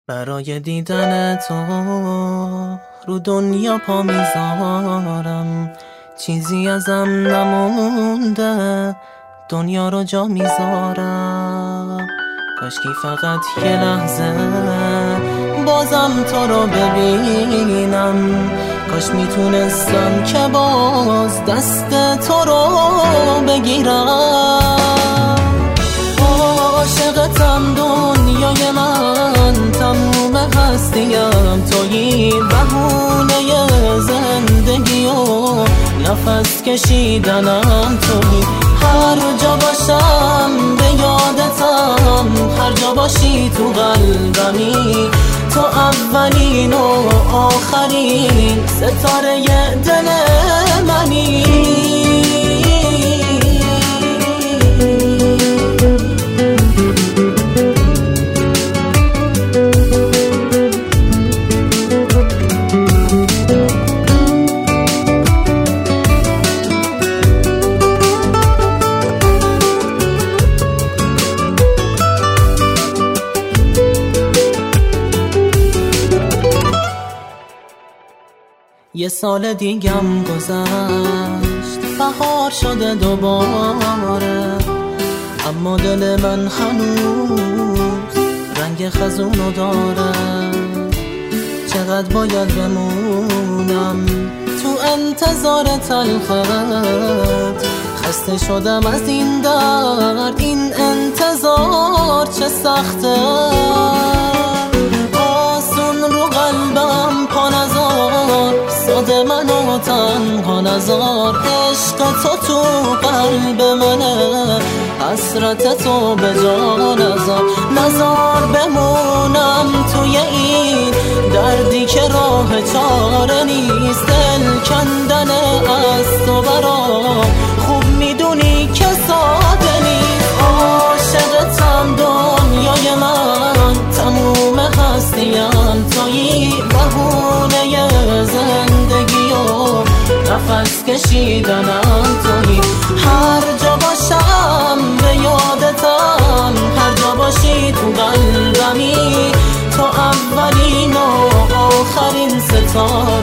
برای دیدن تو رو دنیا پا میذارم، چیزی ازم نمونده دنیا رو جا میذارم. کاشکی فقط یه لحظه بازم تو رو ببینم، کاش میتونستم که باز دست تو رو بگیرم. عاشقتم دنیای من، تموم هستیم تویی، بهونه زندگی و نفس کشیدنم تویی. هر جا باشم به یادتم، هر جا باشی تو قلبمی، تو اولین و آخرین ستاره دل منی. یه سال دیگم گذشت، بهار شده دوباره، اما دل من هنوز رنگ خزونو داره. چقدر باید بمونم تو انتظار تلخت، خسته شدم از این درد، این انتظار چه سخته. آسون رو قلبم پا نذار، ساده منو تنها نذار، عشق تو قلب منه، حسرت تو به جا نذار بمونم توی این دردی که راه چاره نیست. دل کندن از تو برام خوب میدونی که ساده نیست. عاشقتم دنیای من، تموم هستیم تویی، بهونه زندگی و نفس کشیدنم تویی. هر جا باشم به یادتم، هر جا باشی تو قلبمی، تو اولین و آخرین ستاره